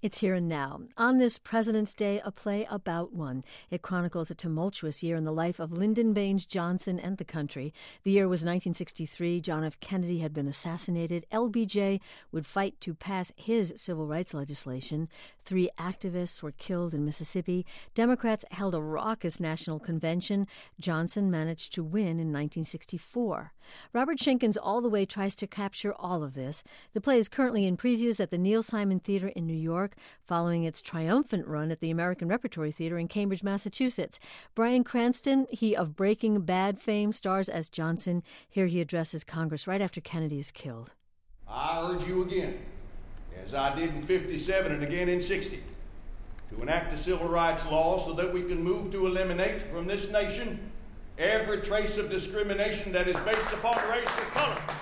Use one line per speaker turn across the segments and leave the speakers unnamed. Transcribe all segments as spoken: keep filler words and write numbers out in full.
It's Here and Now. On this President's Day, a play about one. It chronicles a tumultuous year in the life of Lyndon Baines Johnson and the country. The year was nineteen sixty-three. John F. Kennedy had been assassinated. L B J would fight to pass his civil rights legislation. Three activists were killed in Mississippi. Democrats held a raucous national convention. Johnson managed to win in nineteen sixty-four. Robert Schenkens All the Way tries to capture all of this. The play is currently in previews at the Neil Simon Theater in New York, following its triumphant run at the American Repertory Theater in Cambridge, Massachusetts. Bryan Cranston, he of Breaking Bad fame, stars as Johnson. Here he addresses Congress right after Kennedy is killed.
I urge you again, as I did in fifty-seven and again in sixty, to enact a civil rights law so that we can move to eliminate from this nation every trace of discrimination that is based upon race or color.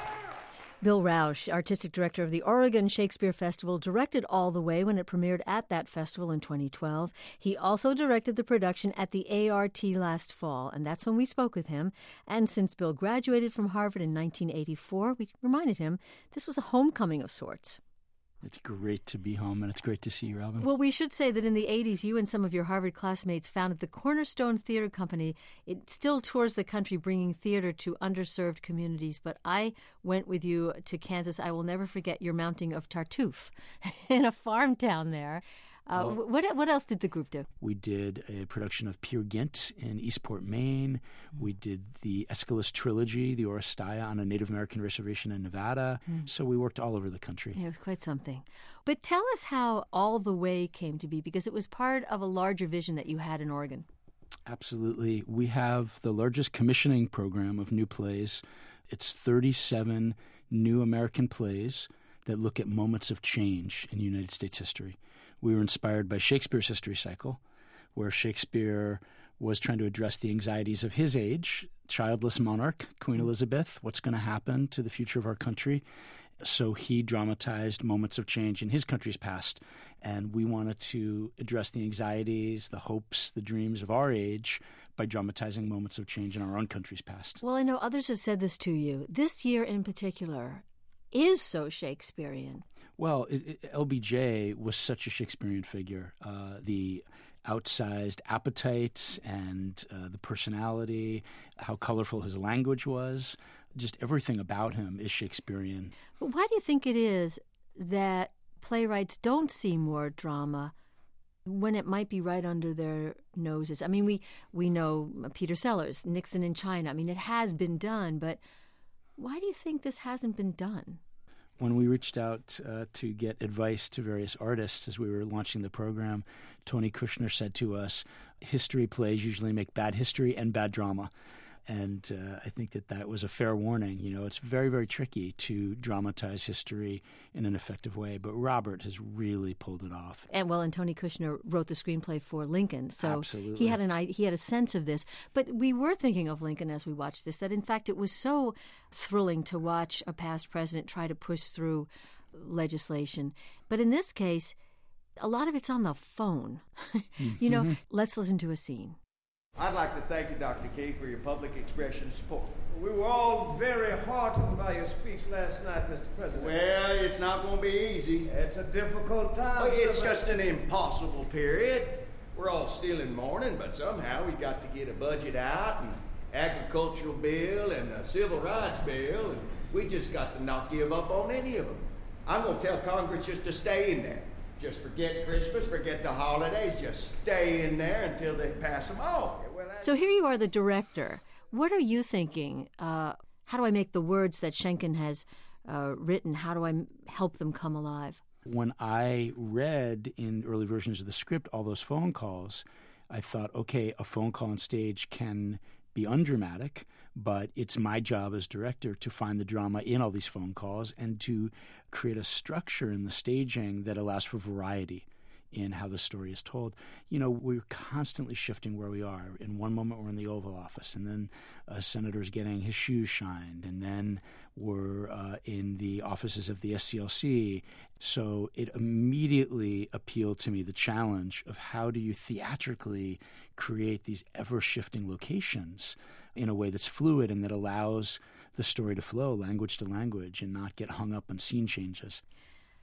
Bill Rausch, artistic director of the Oregon Shakespeare Festival, directed All the Way when it premiered at that festival in twenty twelve. He also directed the production at the A R T last fall, and that's when we spoke with him. And since Bill graduated from Harvard in nineteen eighty-four, we reminded him this was a homecoming of sorts.
It's great to be home, and it's great to see you, Robin.
Well, we should say that in the eighties, you and some of your Harvard classmates founded the Cornerstone Theater Company. It still tours the country bringing theater to underserved communities, but I went with you to Kansas. I will never forget your mounting of Tartuffe in a farm town there. Uh, well, what what else did the group do?
We did a production of Peer Gynt in Eastport, Maine. Mm. We did the Aeschylus trilogy, the Oresteia, on a Native American reservation in Nevada. Mm. So we worked all over the country.
Yeah, it was quite something. But tell us how All the Way came to be, because it was part of a larger vision that you had in Oregon.
Absolutely. We have the largest commissioning program of new plays. It's thirty-seven new American plays that look at moments of change in United States history. We were inspired by Shakespeare's history cycle, where Shakespeare was trying to address the anxieties of his age, childless monarch, Queen Elizabeth, what's going to happen to the future of our country. So he dramatized moments of change in his country's past, and we wanted to address the anxieties, the hopes, the dreams of our age by dramatizing moments of change in our own country's past.
Well, I know others have said this to you. This year in particular is so Shakespearean.
Well, it, it, L B J was such a Shakespearean figure. Uh, the outsized appetite and uh, the personality, how colorful his language was, just everything about him is Shakespearean.
But why do you think it is that playwrights don't see more drama when it might be right under their noses? I mean, we, we know Peter Sellers, Nixon in China. I mean, it has been done, but why do you think this hasn't been done?
When we reached out uh, to get advice to various artists as we were launching the program, Tony Kushner said to us, history plays usually make bad history and bad drama. And uh, I think that that was a fair warning. You know, it's very, very tricky to dramatize history in an effective way. But Robert has really pulled it off.
And well, and Tony Kushner wrote the screenplay for Lincoln, so
Absolutely.
he had an he had a sense of this. But we were thinking of Lincoln as we watched this. That in fact, it was so thrilling to watch a past president try to push through legislation. But in this case, a lot of it's on the phone. you know, mm-hmm. Let's listen to a scene.
I'd like to thank you, Doctor Key, for your public expression of support.
We were all very heartened by your speech last night, Mister President.
Well, it's not going to be easy.
It's a difficult time.
Well, it's just an impossible period. We're all still in mourning, but somehow we got to get a budget out, and agricultural bill, and a civil rights bill, and we just got to not give up on any of them. I'm going to tell Congress just to stay in there. Just forget Christmas, forget the holidays, just stay in there until they pass them all.
So here you are, the director. What are you thinking? Uh, how do I make the words that Schenken has uh, written, how do I help them come alive?
When I read in early versions of the script all those phone calls, I thought, okay, a phone call on stage can be undramatic, but it's my job as director to find the drama in all these phone calls and to create a structure in the staging that allows for variety in how the story is told. You know, we're constantly shifting where we are. In one moment, we're in the Oval Office, and then a senator's getting his shoes shined, and then we're uh, in the offices of the S C L C. So it immediately appealed to me, the challenge of how do you theatrically create these ever-shifting locations in a way that's fluid and that allows the story to flow language to language and not get hung up on scene changes.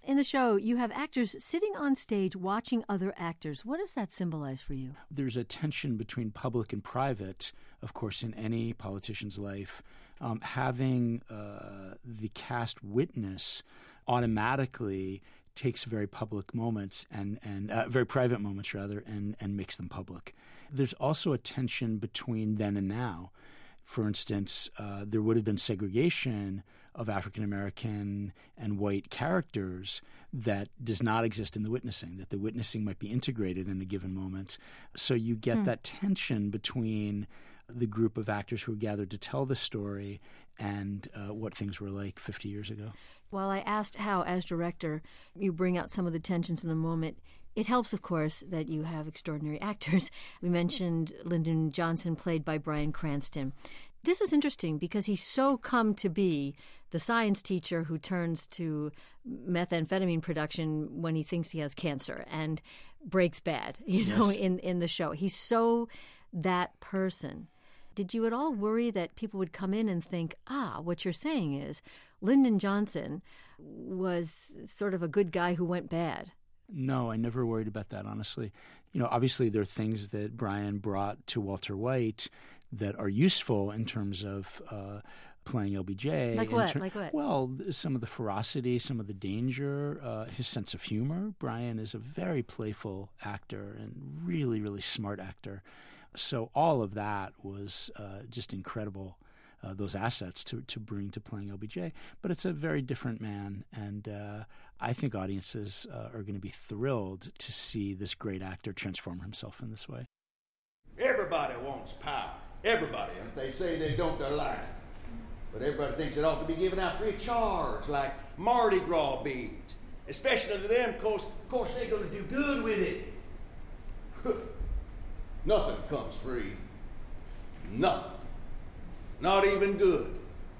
In the show, you have actors sitting on stage watching other actors. What does that symbolize for you?
There's a tension between public and private, of course, in any politician's life. Um, having uh, the cast witness automatically takes very public moments and, and uh, very private moments, rather, and, and makes them public. There's also a tension between then and now. For instance, uh, there would have been segregation of African-American and white characters that does not exist in the witnessing, that the witnessing might be integrated in a given moment. So you get hmm. that tension between the group of actors who are gathered to tell the story and uh, what things were like fifty years ago.
While I asked how, as director, you bring out some of the tensions in the moment, it helps, of course, that you have extraordinary actors. We mentioned Lyndon Johnson, played by Bryan Cranston. This is interesting because he's so come to be the science teacher who turns to methamphetamine production when he thinks he has cancer and breaks bad, you know, yes. in, in the show. He's so that person. Did you at all worry that people would come in and think, ah, what you're saying is Lyndon Johnson was sort of a good guy who went bad?
No, I never worried about that, honestly. You know, obviously there are things that Bryan brought to Walter White that are useful in terms of uh, playing L B J.
Like what?
Ter-
like what?
Well, some of the ferocity, some of the danger, uh, his sense of humor. Bryan is a very playful actor and really, really smart actor. So all of that was uh, just incredible, uh, those assets to, to bring to playing L B J. But it's a very different man, and uh, I think audiences uh, are going to be thrilled to see this great actor transform himself in this way.
Everybody wants power. Everybody. And if they say they don't, they're lying. But everybody thinks it ought to be given out free of charge, like Mardi Gras beads. Especially to them, of course, of course they're going to do good with it. Nothing comes free. Nothing. Not even good.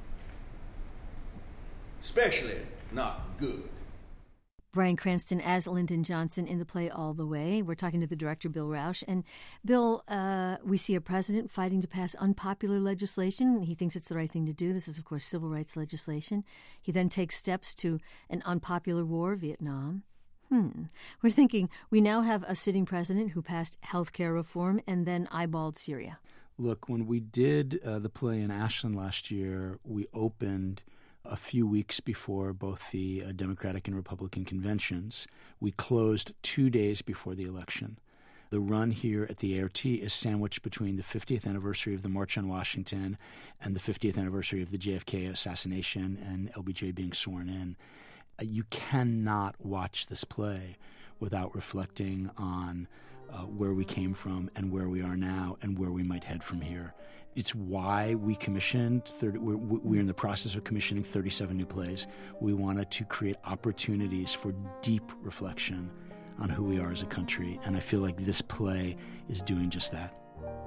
Especially not good.
Bryan Cranston as Lyndon Johnson in the play All the Way. We're talking to the director, Bill Rauch. And Bill, uh, we see a president fighting to pass unpopular legislation. He thinks it's the right thing to do. This is, of course, civil rights legislation. He then takes steps to an unpopular war, Vietnam. Hmm. We're thinking we now have a sitting president who passed health care reform and then eyeballed Syria.
Look, when we did uh, the play in Ashland last year, we opened a few weeks before both the uh, Democratic and Republican conventions. We closed two days before the election. The run here at the A R T is sandwiched between the fiftieth anniversary of the March on Washington and the fiftieth anniversary of the J F K assassination and L B J being sworn in. Uh, you cannot watch this play without reflecting on uh, where we came from and where we are now and where we might head from here. It's why we commissioned, thirty, we're, we're in the process of commissioning thirty-seven new plays. We wanted to create opportunities for deep reflection on who we are as a country, and I feel like this play is doing just that.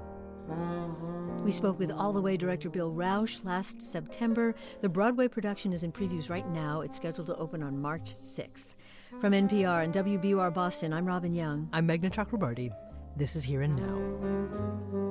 We spoke with All the Way director Bill Rauch last September. The Broadway production is in previews right now. It's scheduled to open on March sixth. From N P R and W B U R Boston, I'm Robin Young.
I'm Meghna Chakrabarti. This is Here and Now.